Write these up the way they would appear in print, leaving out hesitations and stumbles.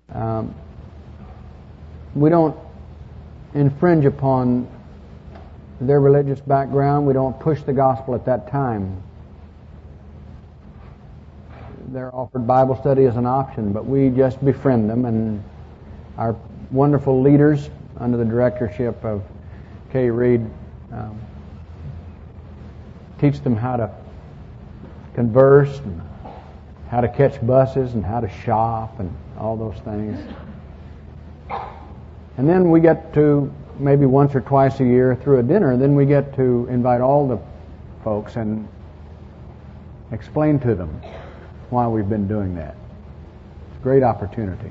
We don't infringe upon their religious background. We don't push the gospel at that time. They're offered Bible study as an option, but we just befriend them, and our wonderful leaders under the directorship of Kay Reed teach them how to converse and how to catch buses and how to shop and all those things. And then we get to, maybe once or twice a year through a dinner, then we get to invite all the folks and explain to them why we've been doing that. It's a great opportunity.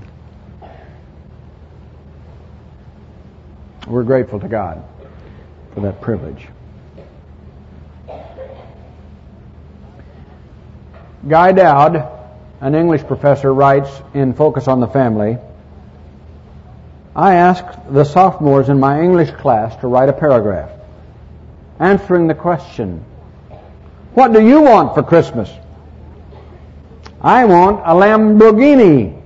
We're grateful to God for that privilege. Guy Dowd, an English professor, writes in Focus on the Family, I asked the sophomores in my English class to write a paragraph answering the question, what do you want for Christmas? I want a Lamborghini,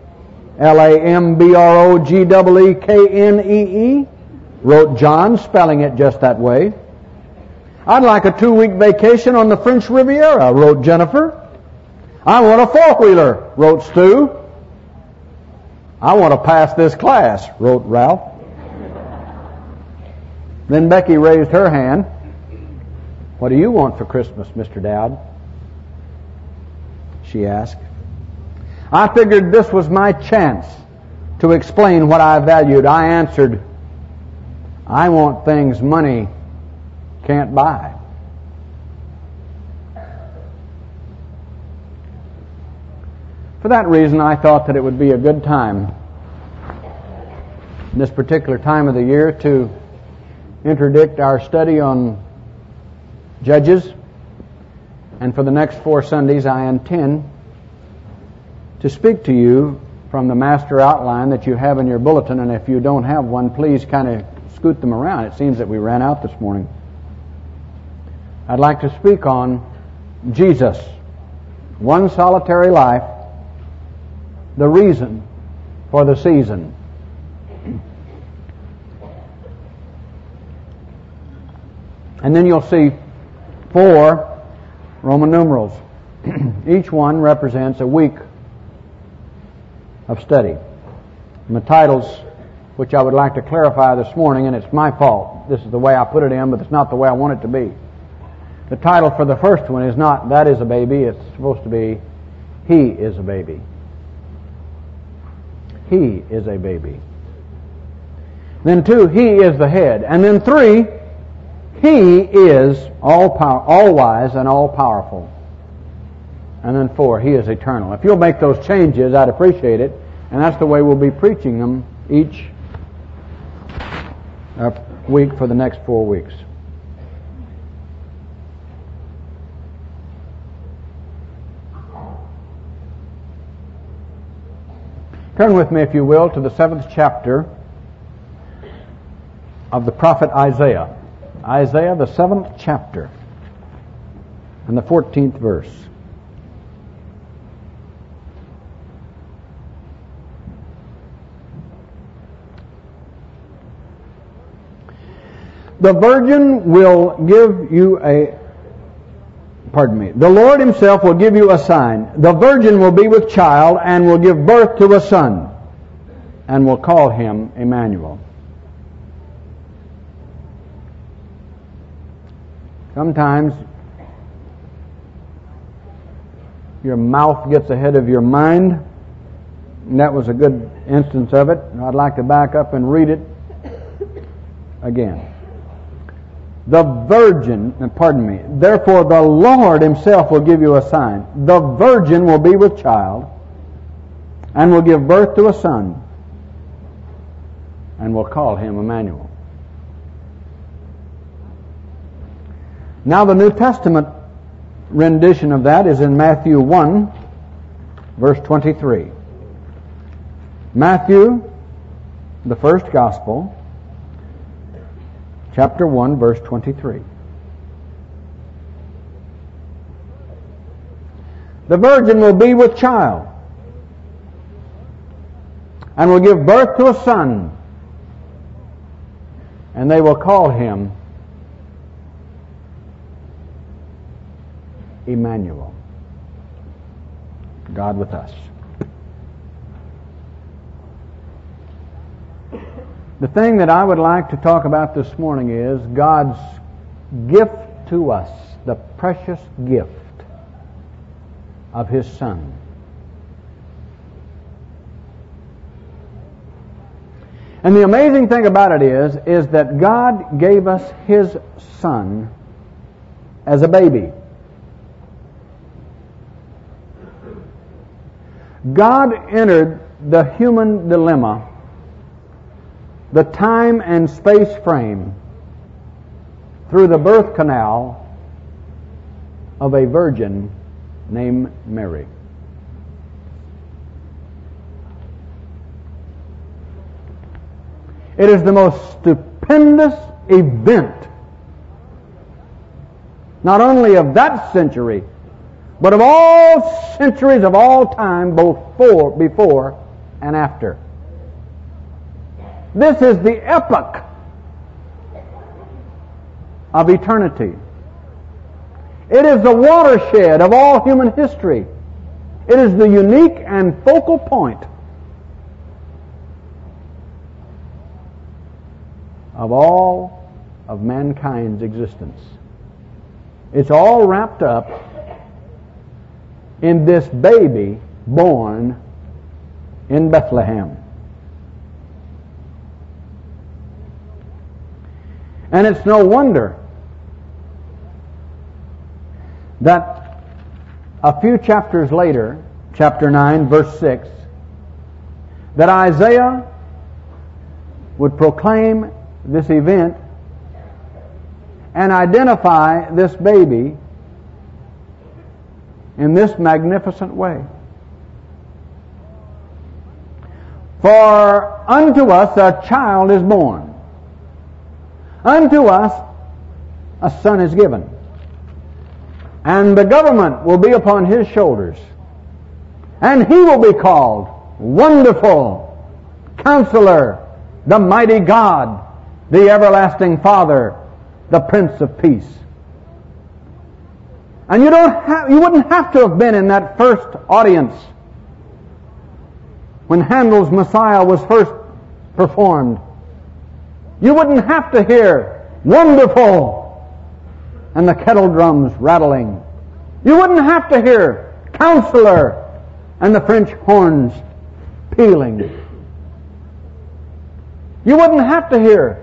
Lambrogekennee, wrote John, spelling it just that way. I'd like a 2-week vacation on the French Riviera, wrote Jennifer. I want a 4-wheeler, wrote Stu. I want to pass this class, wrote Ralph. Then Becky raised her hand. What do you want for Christmas, Mr. Dowd? She asked. I figured this was my chance to explain what I valued. I answered, I want things money can't buy. For that reason, I thought that it would be a good time, in this particular time of the year, to interdict our study on Judges. And for the next 4 Sundays, I intend to speak to you from the master outline that you have in your bulletin. And if you don't have one, please kind of scoot them around. It seems that we ran out this morning. I'd like to speak on Jesus, one solitary life, the reason for the season. And then you'll see 4 Roman numerals. Each one represents a week of study. And the titles, which I would like to clarify this morning, and it's my fault. This is the way I put it in, but it's not the way I want it to be. The title for the first one is not, That is a Baby. It's supposed to be, He is a Baby. He is a baby. Then 2, He is the head. And then 3, He is all wise and all powerful. And then 4, He is eternal. If you'll make those changes, I'd appreciate it. And that's the way we'll be preaching them each week for the next 4 weeks. Turn with me, if you will, to the 7th chapter of the prophet Isaiah. Isaiah, the 7th chapter, and the 14th verse. The virgin will give you the Lord Himself will give you a sign. The virgin will be with child and will give birth to a son and will call him Emmanuel. Sometimes your mouth gets ahead of your mind, and that was a good instance of it. I'd like to back up and read it again. Therefore the Lord Himself will give you a sign. The virgin will be with child and will give birth to a son and will call him Emmanuel. Now the New Testament rendition of that is in Matthew 1, verse 23. Matthew, the first gospel, chapter 1, verse 23. The virgin will be with child. and will give birth to a son, and they will call him Emmanuel, God with us. The thing that I would like to talk about this morning is God's gift to us, the precious gift of His Son. And the amazing thing about it is that God gave us His Son as a baby. God entered the human dilemma, the time and space frame, through the birth canal of a virgin named Mary. It is the most stupendous event, not only of that century, but of all centuries of all time, both before and after. This is the epoch of eternity. It is the watershed of all human history. It is the unique and focal point of all of mankind's existence. It's all wrapped up in this baby born in Bethlehem. And it's no wonder that a few chapters later, chapter 9, verse 6, that Isaiah would proclaim this event and identify this baby in this magnificent way. For unto us a child is born, unto us a son is given, and the government will be upon his shoulders, and he will be called Wonderful, Counselor, the Mighty God, the Everlasting Father, the Prince of Peace. And you wouldn't have to have been in that first audience when Handel's Messiah was first performed. You wouldn't have to hear Wonderful and the kettle drums rattling. You wouldn't have to hear Counselor and the French horns pealing. You wouldn't have to hear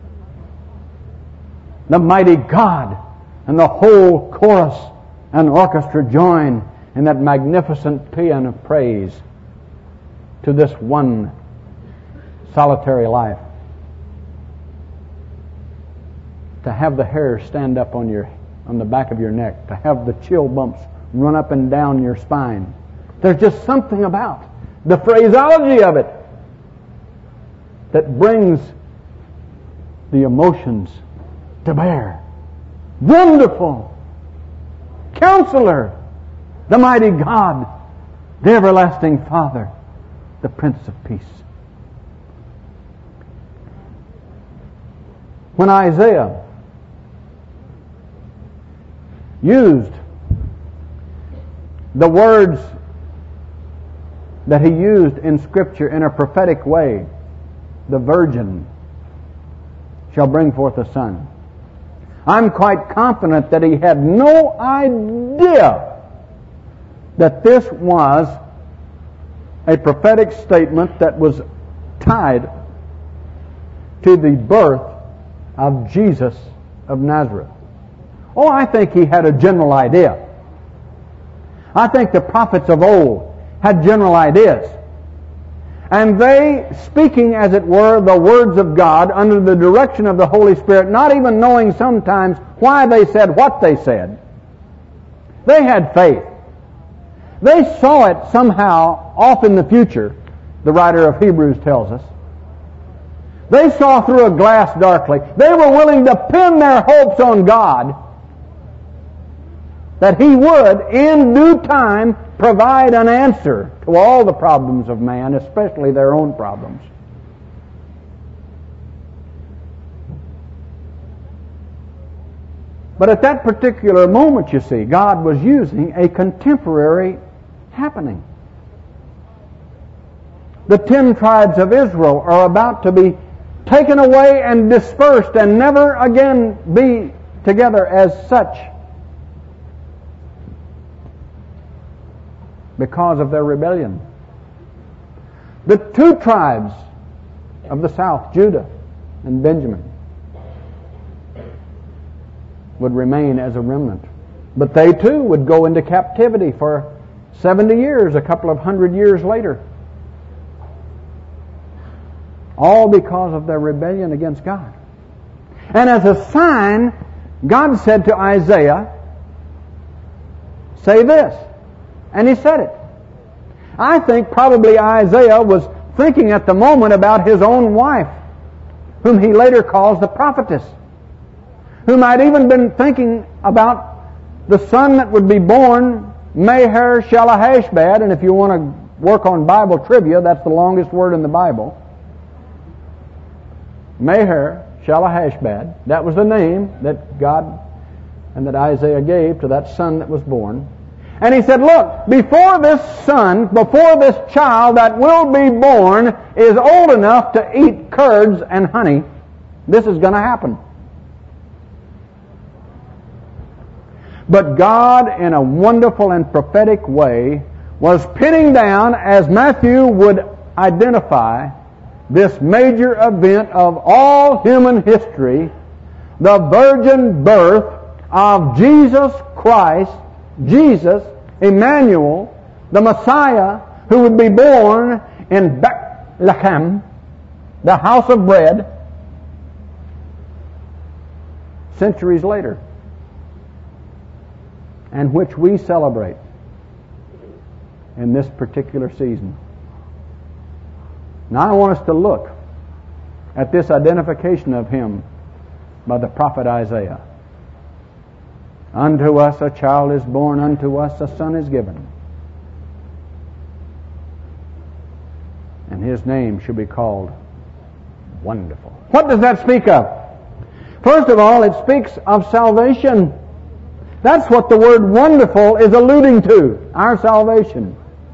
the Mighty God and the whole chorus and orchestra join in that magnificent paean of praise to this one solitary life. To have the hair stand up on the back of your neck, to have the chill bumps run up and down your spine. There's just something about the phraseology of it that brings the emotions to bear. Wonderful, Counselor, the Mighty God, the Everlasting Father, the Prince of Peace. When Isaiah used the words that he used in Scripture in a prophetic way, the virgin shall bring forth a son, I'm quite confident that he had no idea that this was a prophetic statement that was tied to the birth of Jesus of Nazareth. Oh, I think he had a general idea. I think the prophets of old had general ideas. And they, speaking as it were the words of God under the direction of the Holy Spirit, not even knowing sometimes why they said what they said, they had faith. They saw it somehow off in the future, the writer of Hebrews tells us. They saw through a glass darkly. They were willing to pin their hopes on God that He would, in due time, provide an answer to all the problems of man, especially their own problems. But at that particular moment, you see, God was using a contemporary happening. The 10 tribes of Israel are about to be taken away and dispersed and never again be together as such because of their rebellion. The 2 tribes of the south, Judah and Benjamin, would remain as a remnant. But they too would go into captivity for 70 years, a couple of hundred years later. All because of their rebellion against God. And as a sign, God said to Isaiah, say this. And he said it. I think probably Isaiah was thinking at the moment about his own wife, whom he later calls the prophetess, who might even been thinking about the son that would be born, Maher-shalal-hash-baz, and if you want to work on Bible trivia, that's the longest word in the Bible. Maher-shalal-hash-baz. That was the name that God and that Isaiah gave to that son that was born. And he said, look, before this son, before this child that will be born is old enough to eat curds and honey, this is going to happen. But God, in a wonderful and prophetic way, was pinning down, as Matthew would identify, this major event of all human history, the virgin birth of Jesus Christ, Jesus, Emmanuel, the Messiah, who would be born in Bethlehem, the house of bread, centuries later, and which we celebrate in this particular season. Now I want us to look at this identification of Him by the prophet Isaiah. Unto us a child is born, unto us a son is given, and His name shall be called Wonderful. What does that speak of? First of all, it speaks of salvation. That's what the word wonderful is alluding to, our salvation.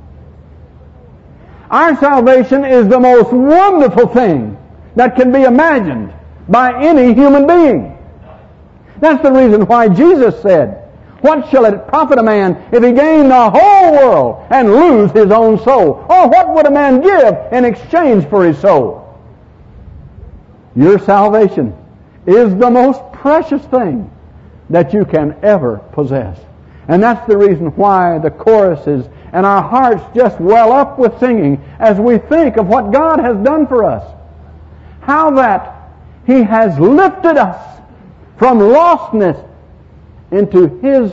Our salvation is the most wonderful thing that can be imagined by any human being. That's the reason why Jesus said, what shall it profit a man if he gain the whole world and lose his own soul? Or what would a man give in exchange for his soul? Your salvation is the most precious thing that you can ever possess. And that's the reason why the choruses and our hearts just well up with singing as we think of what God has done for us. How that He has lifted us from lostness into His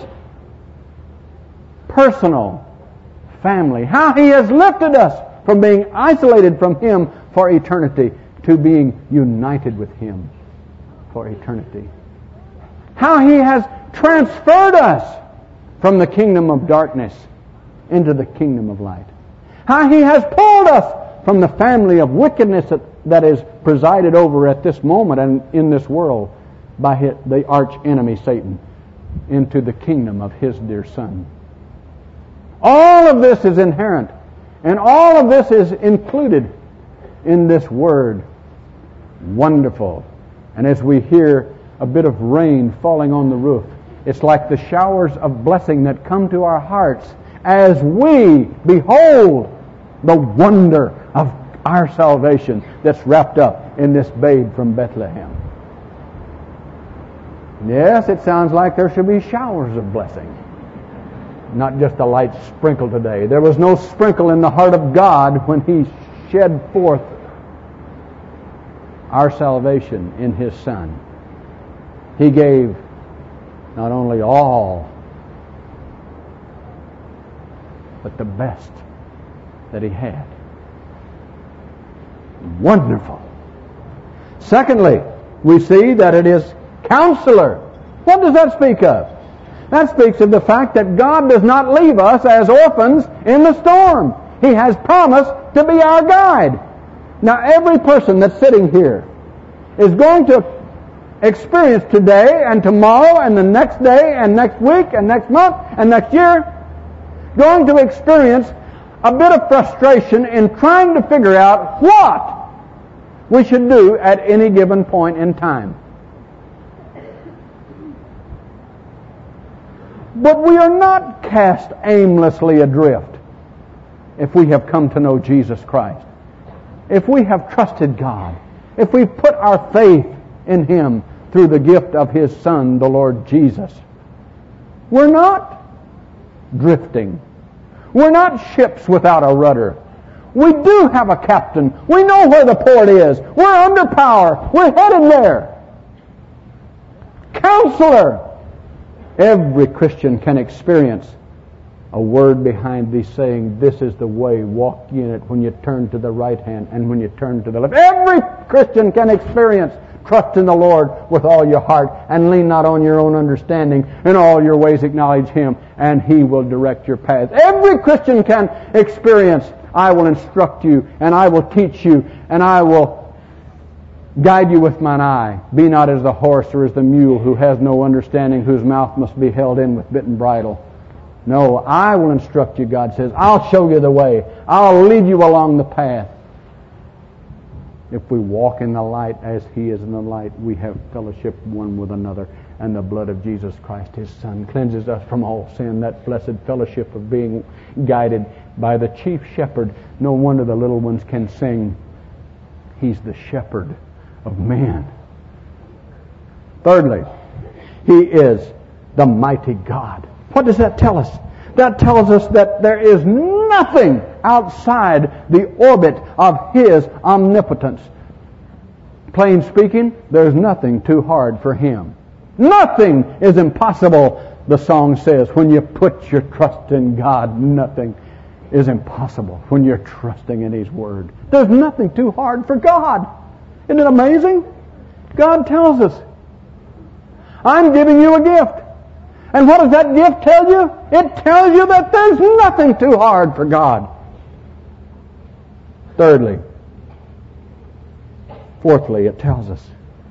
personal family. How He has lifted us from being isolated from Him for eternity to being united with Him for eternity. How He has transferred us from the kingdom of darkness into the kingdom of light. How He has pulled us from the family of wickedness that is presided over at this moment and in this world by the arch enemy Satan into the kingdom of His dear Son. All of this is inherent, and all of this is included in this word, wonderful. And as we hear a bit of rain falling on the roof, it's like the showers of blessing that come to our hearts as we behold the wonder of our salvation that's wrapped up in this babe from Bethlehem. Yes, it sounds like there should be showers of blessing, not just a light sprinkle today. There was no sprinkle in the heart of God when He shed forth our salvation in His Son. He gave not only all, but the best that He had. Wonderful. Secondly, we see that it is Counselor. What does that speak of? That speaks of the fact that God does not leave us as orphans in the storm. He has promised to be our guide. Now, every person that's sitting here is going to experience today and tomorrow and the next day and next week and next month and next year, going to experience a bit of frustration in trying to figure out what we should do at any given point in time. But we are not cast aimlessly adrift if we have come to know Jesus Christ. If we have trusted God. If we put our faith in Him through the gift of His Son, the Lord Jesus. We're not drifting. We're not ships without a rudder. We do have a captain. We know where the port is. We're under power. We're headed there. Counselor. Every Christian can experience a word behind thee saying, this is the way, walk ye in it, when you turn to the right hand and when you turn to the left. Every Christian can experience trust in the Lord with all your heart and lean not on your own understanding. In all your ways acknowledge Him and He will direct your paths. Every Christian can experience, I will instruct you and I will teach you and I will guide you with mine eye. Be not as the horse or as the mule who has no understanding, whose mouth must be held in with bit and bridle. No, I will instruct you, God says. I'll show you the way. I'll lead you along the path. If we walk in the light as He is in the light, we have fellowship one with another. And the blood of Jesus Christ, His Son, cleanses us from all sin. That blessed fellowship of being guided by the chief shepherd. No wonder the little ones can sing, He's the shepherd of man. Thirdly, He is the mighty God. What does that tell us? That tells us that there is nothing outside the orbit of His omnipotence. Plain speaking, there's nothing too hard for Him. Nothing is impossible, the song says. When you put your trust in God, nothing is impossible when you're trusting in His Word. There's nothing too hard for God. Isn't it amazing? God tells us, I'm giving you a gift. And what does that gift tell you? It tells you that there's nothing too hard for God. Fourthly, it tells us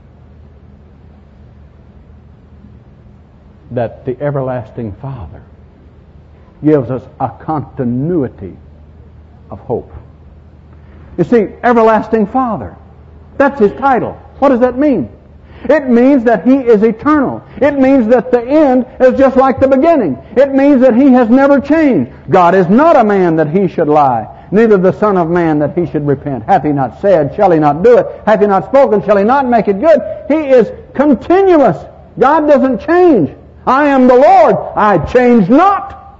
that the everlasting Father gives us a continuity of hope. You see, everlasting Father, that's His title. What does that mean? It means that He is eternal. It means that the end is just like the beginning. It means that He has never changed. God is not a man that He should lie, neither the Son of Man that He should repent. Hath He not said, shall He not do it? Hath He not spoken, shall He not make it good? He is continuous. God doesn't change. I am the Lord. I change not.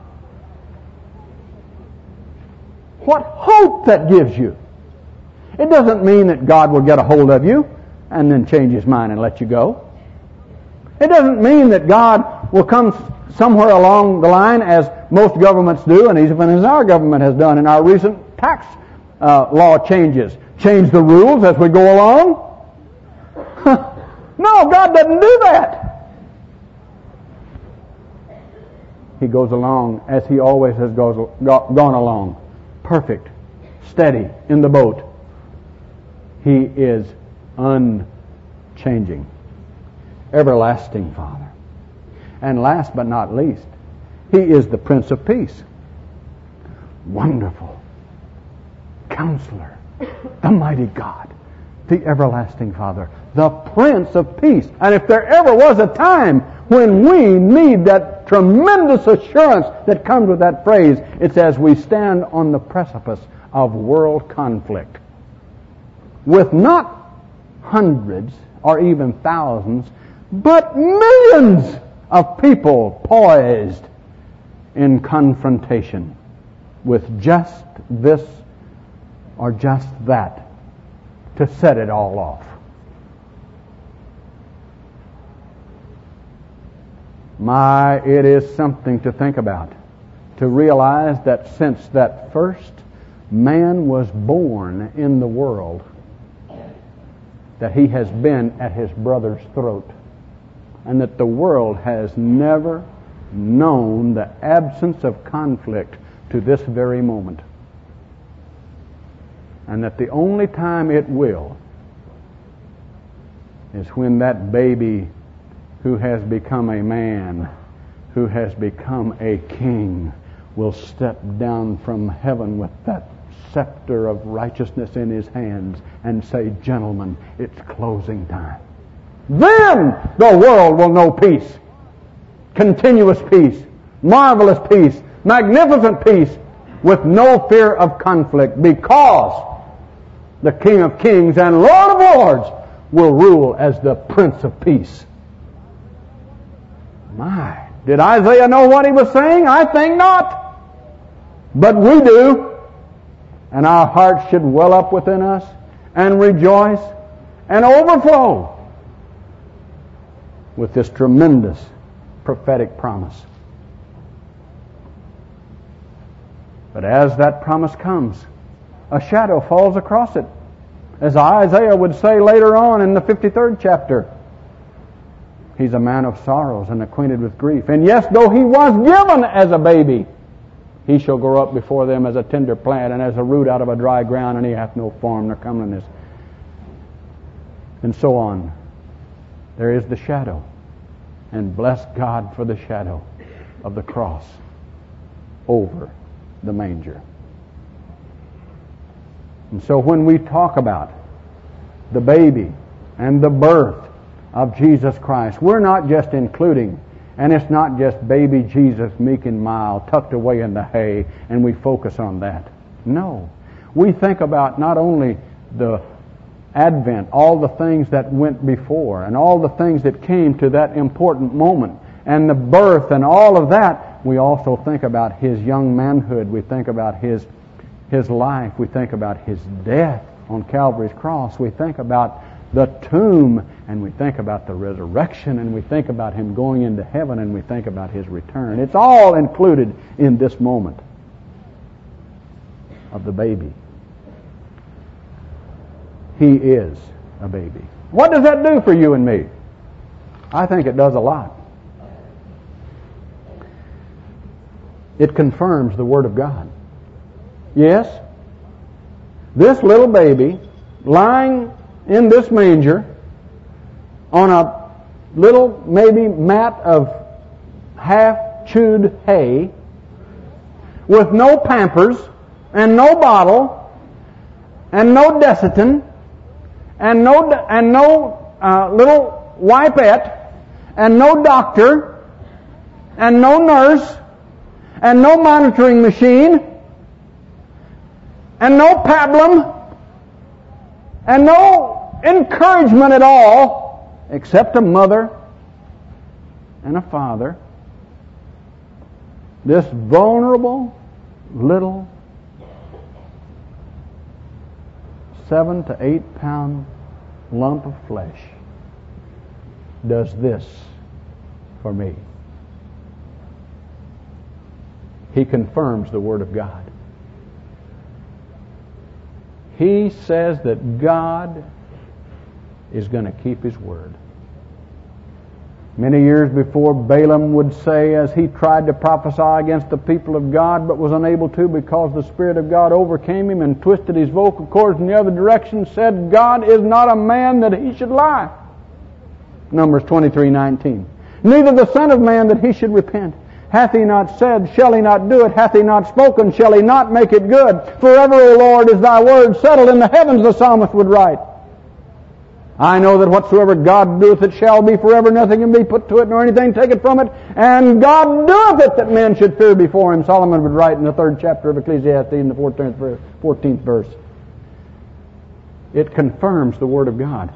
What hope that gives you. It doesn't mean that God will get a hold of you and then change His mind and let you go. It doesn't mean that God will come somewhere along the line, as most governments do, and even as our government has done in our recent tax law changes. Change the rules as we go along. No, God doesn't do that. He goes along as He always has gone along. Perfect. Steady in the boat. He is unchanging. Everlasting Father. And last but not least, He is the Prince of Peace. Wonderful Counselor, the mighty God, the everlasting Father, the Prince of Peace. And if there ever was a time when we need that tremendous assurance that comes with that phrase, it's as we stand on the precipice of world conflict with not hundreds or even thousands, but millions of people poised in confrontation with just this or just that to set it all off. It is something to think about, to realize that since that first man was born in the world, that he has been at his brother's throat, and that the world has never known the absence of conflict to this very moment. And that the only time it will is when that baby who has become a man, who has become a king, will step down from heaven with that scepter of righteousness in his hands and say, "Gentlemen, it's closing time." Then the world will know peace. Continuous peace, marvelous peace, magnificent peace, with no fear of conflict, because the King of Kings and Lord of Lords will rule as the Prince of Peace. My, did Isaiah know what he was saying? I think not. But we do. And our hearts should well up within us and rejoice and overflow with this tremendous prophetic promise. But as that promise comes, a shadow falls across it. As Isaiah would say later on in the 53rd chapter, he's a man of sorrows and acquainted with grief. And yes, though he was given as a baby, he shall grow up before them as a tender plant and as a root out of a dry ground, and he hath no form nor comeliness. And so on. There is the shadow. And bless God for the shadow of the cross over the manger. And so when we talk about the baby and the birth of Jesus Christ, we're not just including, and it's not just baby Jesus meek and mild tucked away in the hay and we focus on that. No. We think about not only the Advent, all the things that went before and all the things that came to that important moment and the birth and all of that. We also think about his young manhood. We think about his life. We think about his death on Calvary's cross. We think about the tomb, and we think about the resurrection, and we think about him going into heaven, and we think about his return. It's all included in this moment of the baby. He is a baby. What does that do for you and me? I think it does a lot. It confirms the Word of God. Yes, this little baby lying in this manger on a little maybe mat of half-chewed hay with no Pampers and no bottle and no Desitin and no little wipette and no doctor and no nurse and no monitoring machine and no pablum and no encouragement at all except a mother and a father. This vulnerable little 7 to 8 pound lump of flesh does this for me. He confirms the Word of God. He says that God is going to keep His word. Many years before, Balaam would say, as he tried to prophesy against the people of God but was unable to because the Spirit of God overcame him and twisted his vocal cords in the other direction, said, God is not a man that he should lie. Numbers 23:19. Neither the Son of Man that he should repent. Hath he not said, shall he not do it? Hath he not spoken, shall he not make it good? Forever, O Lord, is thy word settled in the heavens, the psalmist would write. I know that whatsoever God doeth, it shall be forever. Nothing can be put to it, nor anything taken from it. And God doeth it that men should fear before him. Solomon would write in the 3rd chapter of Ecclesiastes in the 14th verse. It confirms the Word of God.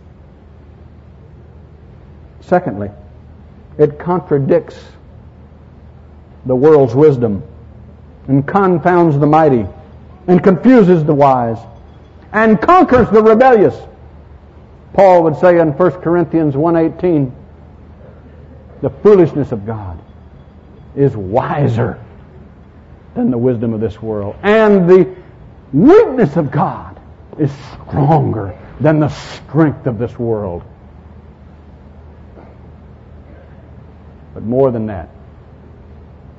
Secondly, it contradicts the world's wisdom and confounds the mighty and confuses the wise and conquers the rebellious. Paul would say in 1 Corinthians 1:18, the foolishness of God is wiser than the wisdom of this world, and the weakness of God is stronger than the strength of this world. But more than that,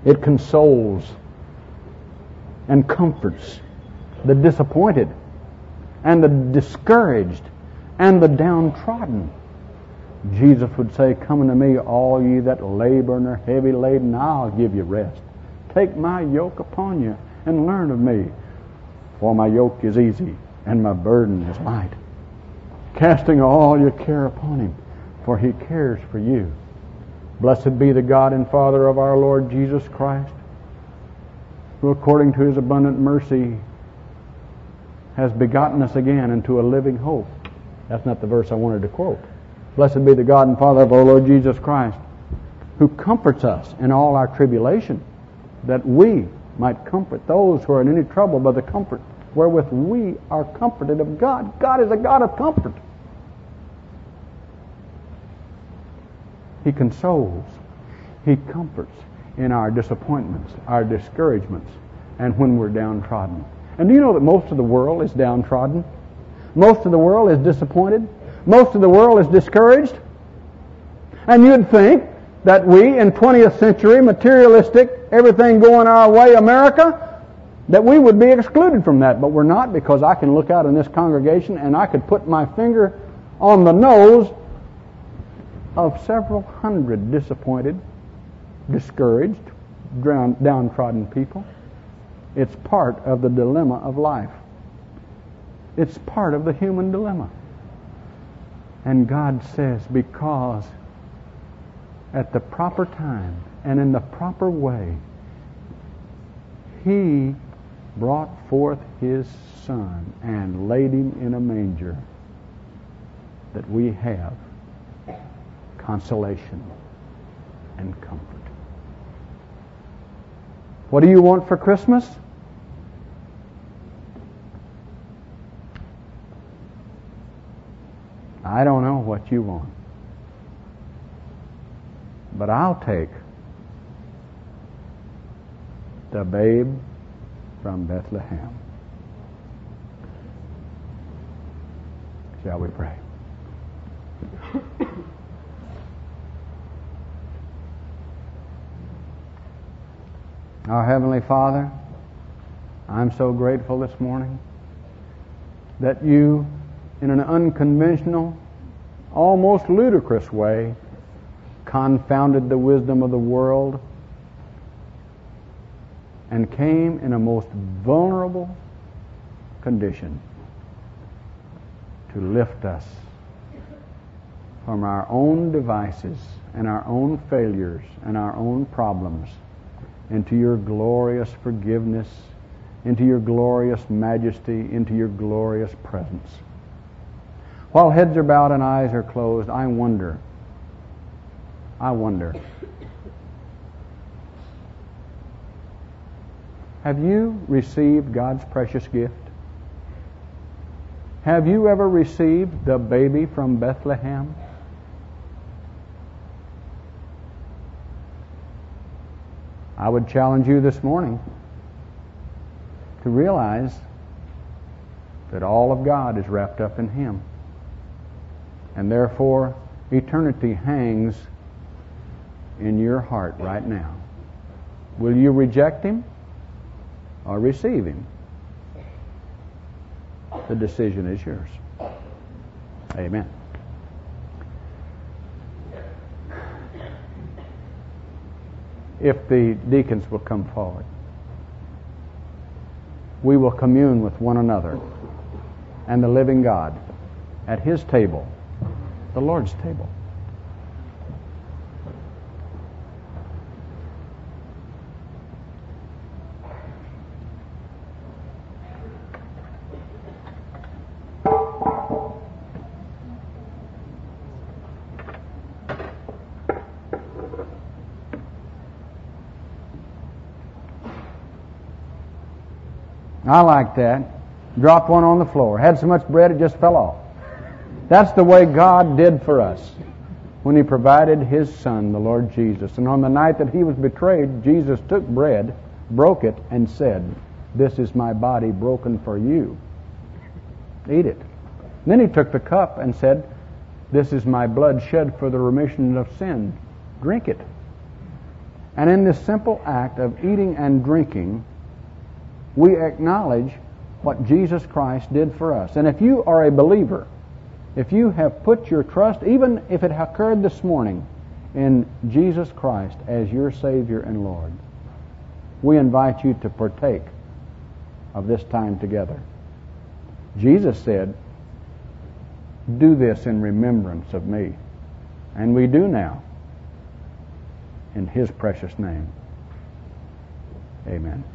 It consoles and comforts the disappointed and the discouraged and the downtrodden. Jesus would say, "Come unto me, all ye that labor and are heavy laden, I'll give you rest. Take my yoke upon you and learn of me, for my yoke is easy and my burden is light." Casting all your care upon him, for he cares for you. Blessed be the God and Father of our Lord Jesus Christ, who according to his abundant mercy has begotten us again into a living hope. That's not the verse I wanted to quote. Blessed be the God and Father of our Lord Jesus Christ, who comforts us in all our tribulation, that we might comfort those who are in any trouble by the comfort wherewith we are comforted of God. God is a God of comfort. He consoles. He comforts in our disappointments, our discouragements, and when we're downtrodden. And do you know that most of the world is downtrodden? Most of the world is disappointed. Most of the world is discouraged. And you'd think that we, in 20th century, materialistic, everything going our way, America, that we would be excluded from that. But we're not, because I can look out in this congregation and I could put my finger on the nose of several hundred disappointed, discouraged, downtrodden people. It's part of the dilemma of life. It's part of the human dilemma. And God says, because at the proper time and in the proper way, He brought forth His Son and laid Him in a manger, that we have consolation and comfort. What do you want for Christmas? I don't know what you want, but I'll take the babe from Bethlehem. Shall we pray? Our Heavenly Father, I'm so grateful this morning that You, in an unconventional, almost ludicrous way, confounded the wisdom of the world and came in a most vulnerable condition to lift us from our own devices and our own failures and our own problems into Your glorious forgiveness, into Your glorious majesty, into Your glorious presence. While heads are bowed and eyes are closed, I wonder, have you received God's precious gift? Have you ever received the baby from Bethlehem? I would challenge you this morning to realize that all of God is wrapped up in Him. And therefore, eternity hangs in your heart right now. Will you reject Him or receive Him? The decision is yours. Amen. If the deacons will come forward, we will commune with one another and the living God at His table, the Lord's table. I like that. Dropped one on the floor. Had so much bread it just fell off. That's the way God did for us when He provided His Son, the Lord Jesus. And on the night that He was betrayed, Jesus took bread, broke it, and said, "This is my body broken for you. Eat it." And then He took the cup and said, "This is my blood shed for the remission of sin. Drink it." And in this simple act of eating and drinking, we acknowledge what Jesus Christ did for us. And if you are a believer, if you have put your trust, even if it occurred this morning, in Jesus Christ as your Savior and Lord, we invite you to partake of this time together. Jesus said, "Do this in remembrance of me." And we do now, in His precious name. Amen.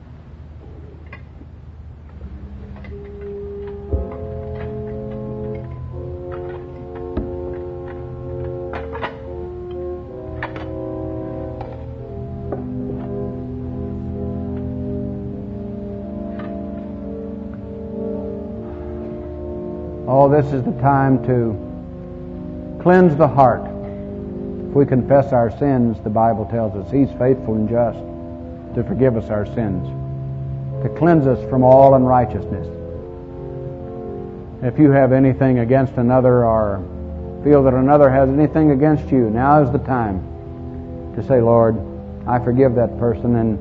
Oh, this is the time to cleanse the heart. If we confess our sins, the Bible tells us He's faithful and just to forgive us our sins, to cleanse us from all unrighteousness. If you have anything against another or feel that another has anything against you, now is the time to say, "Lord, I forgive that person, and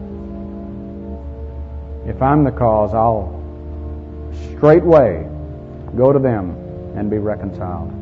if I'm the cause, I'll straightway go to them and be reconciled."